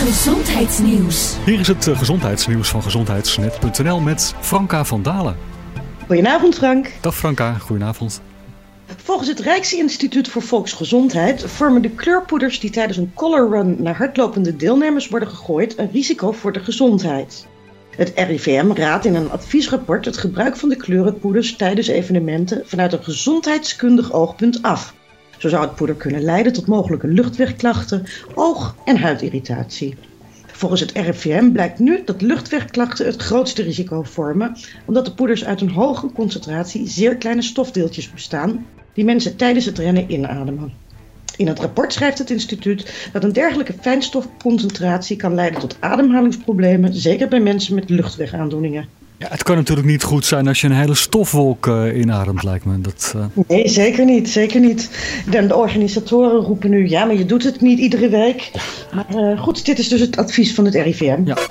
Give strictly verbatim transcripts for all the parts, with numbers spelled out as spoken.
Gezondheidsnieuws. Hier is het uh, gezondheidsnieuws van gezondheidsnet punt n l met Franka van Dalen. Goedenavond Frank. Dag Franka, goedenavond. Volgens het Rijksinstituut voor Volksgezondheid vormen de kleurpoeders die tijdens een color run naar hardlopende deelnemers worden gegooid een risico voor de gezondheid. Het R I V M raadt in een adviesrapport het gebruik van de kleurenpoeders tijdens evenementen vanuit een gezondheidskundig oogpunt af. Zo zou het poeder kunnen leiden tot mogelijke luchtwegklachten, oog- en huidirritatie. Volgens het R I V M blijkt nu dat luchtwegklachten het grootste risico vormen, omdat de poeders uit een hoge concentratie zeer kleine stofdeeltjes bestaan die mensen tijdens het rennen inademen. In het rapport schrijft het instituut dat een dergelijke fijnstofconcentratie kan leiden tot ademhalingsproblemen, zeker bij mensen met luchtwegaandoeningen. Ja, het kan natuurlijk niet goed zijn als je een hele stofwolk uh, inademt, lijkt me. Dat, uh... Nee, zeker niet, zeker niet. De, de organisatoren roepen nu, ja, maar je doet het niet iedere week. Maar uh, goed, dit is dus het advies van het R I V M. Ja.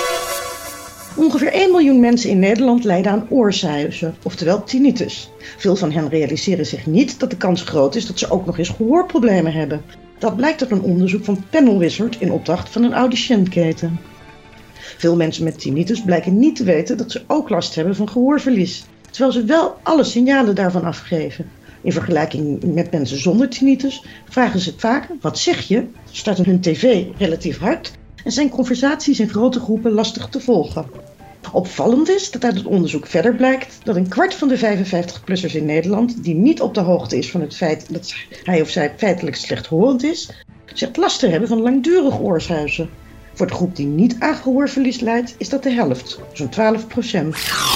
Ongeveer één miljoen mensen in Nederland lijden aan oorsuizen, oftewel tinnitus. Veel van hen realiseren zich niet dat de kans groot is dat ze ook nog eens gehoorproblemen hebben. Dat blijkt uit een onderzoek van Panel Wizard in opdracht van een audiciëntketen. Veel mensen met tinnitus blijken niet te weten dat ze ook last hebben van gehoorverlies, terwijl ze wel alle signalen daarvan afgeven. In vergelijking met mensen zonder tinnitus vragen ze vaak, wat zeg je? Staat hun tv relatief hard en zijn conversaties in grote groepen lastig te volgen. Opvallend is dat uit het onderzoek verder blijkt dat een kwart van de vijfenvijftig-plussers in Nederland, die niet op de hoogte is van het feit dat hij of zij feitelijk slechthorend is, zegt last te hebben van langdurig oorsuizen. Voor de groep die niet aan gehoorverlies lijdt, is dat de helft, zo'n twaalf procent.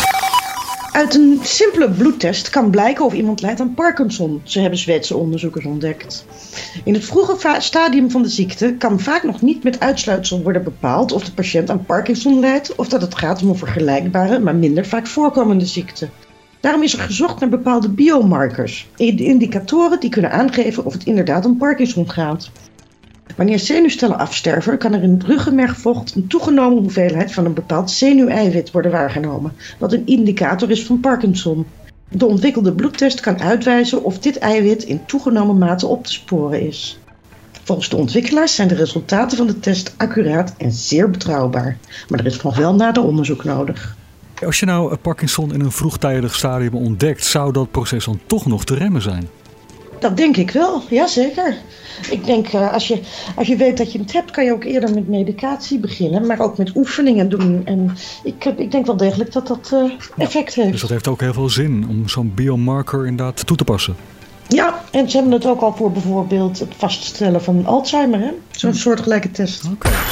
Uit een simpele bloedtest kan blijken of iemand lijdt aan Parkinson, zo hebben Zweedse onderzoekers ontdekt. In het vroege va- stadium van de ziekte kan vaak nog niet met uitsluitsel worden bepaald of de patiënt aan Parkinson lijdt of dat het gaat om een vergelijkbare, maar minder vaak voorkomende ziekte. Daarom is er gezocht naar bepaalde biomarkers, indicatoren die kunnen aangeven of het inderdaad om Parkinson gaat. Wanneer zenuwcellen afsterven, kan er in het ruggenmergvocht een toegenomen hoeveelheid van een bepaald zenuweiwit worden waargenomen, wat een indicator is van Parkinson. De ontwikkelde bloedtest kan uitwijzen of dit eiwit in toegenomen mate op te sporen is. Volgens de ontwikkelaars zijn de resultaten van de test accuraat en zeer betrouwbaar, maar er is nog wel nader onderzoek nodig. Als je nou Parkinson in een vroegtijdig stadium ontdekt, zou dat proces dan toch nog te remmen zijn? Dat denk ik wel, ja zeker. Ik denk, uh, als, je, als je weet dat je het hebt, kan je ook eerder met medicatie beginnen, maar ook met oefeningen doen. En ik, ik denk wel degelijk dat dat uh, effect ja, heeft. Dus dat heeft ook heel veel zin om zo'n biomarker inderdaad toe te passen. Ja, en ze hebben het ook al voor bijvoorbeeld het vaststellen van Alzheimer, hè? Zo'n soortgelijke test. Oké. Okay.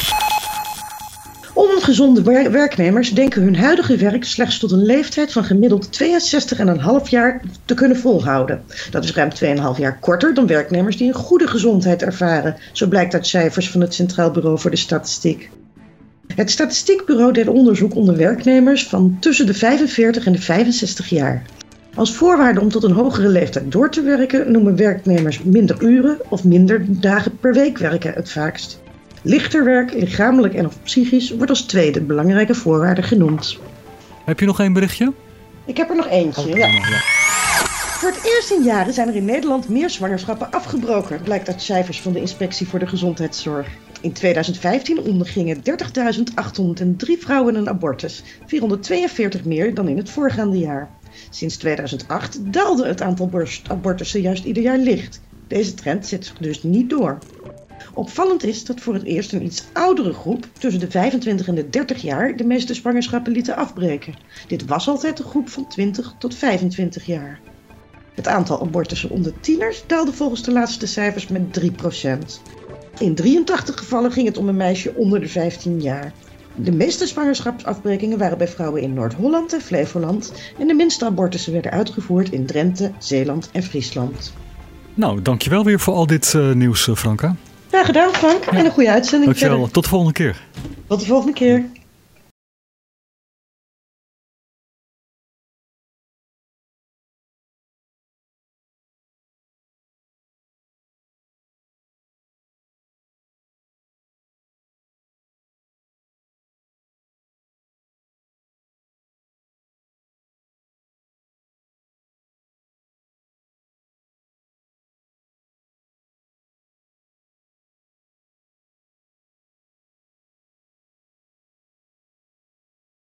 Ongezonde wer- werknemers denken hun huidige werk slechts tot een leeftijd van gemiddeld tweeënzestig komma vijf jaar te kunnen volhouden. Dat is ruim twee komma vijf jaar korter dan werknemers die een goede gezondheid ervaren, zo blijkt uit cijfers van het Centraal Bureau voor de Statistiek. Het Statistiekbureau deed onderzoek onder werknemers van tussen de vijfenveertig en de vijfenzestig jaar. Als voorwaarde om tot een hogere leeftijd door te werken noemen werknemers minder uren of minder dagen per week werken het vaakst. Lichter werk, lichamelijk en of psychisch, wordt als tweede belangrijke voorwaarde genoemd. Heb je nog één berichtje? Ik heb er nog eentje, Okay, ja. ja. Voor het eerst in jaren zijn er in Nederland meer zwangerschappen afgebroken, blijkt uit cijfers van de Inspectie voor de Gezondheidszorg. In tweeduizend vijftien ondergingen dertigduizend achthonderddrie vrouwen een abortus, vierhonderdtweeënveertig meer dan in het voorgaande jaar. Sinds tweeduizend acht daalde het aantal abortussen juist ieder jaar licht. Deze trend zet zich dus niet door. Opvallend is dat voor het eerst een iets oudere groep, tussen de vijfentwintig en de dertig jaar, de meeste zwangerschappen lieten afbreken. Dit was altijd de groep van twintig tot vijfentwintig jaar. Het aantal abortussen onder tieners daalde volgens de laatste cijfers met drie procent. In drieëntachtig gevallen ging het om een meisje onder de vijftien jaar. De meeste zwangerschapsafbrekingen waren bij vrouwen in Noord-Holland en Flevoland en de minste abortussen werden uitgevoerd in Drenthe, Zeeland en Friesland. Nou, dankjewel weer voor al dit uh, nieuws, uh, Franka. Graag gedaan, Frank. Ja. En een goede uitzending. Dankjewel. Verder. Tot de volgende keer. Tot de volgende keer.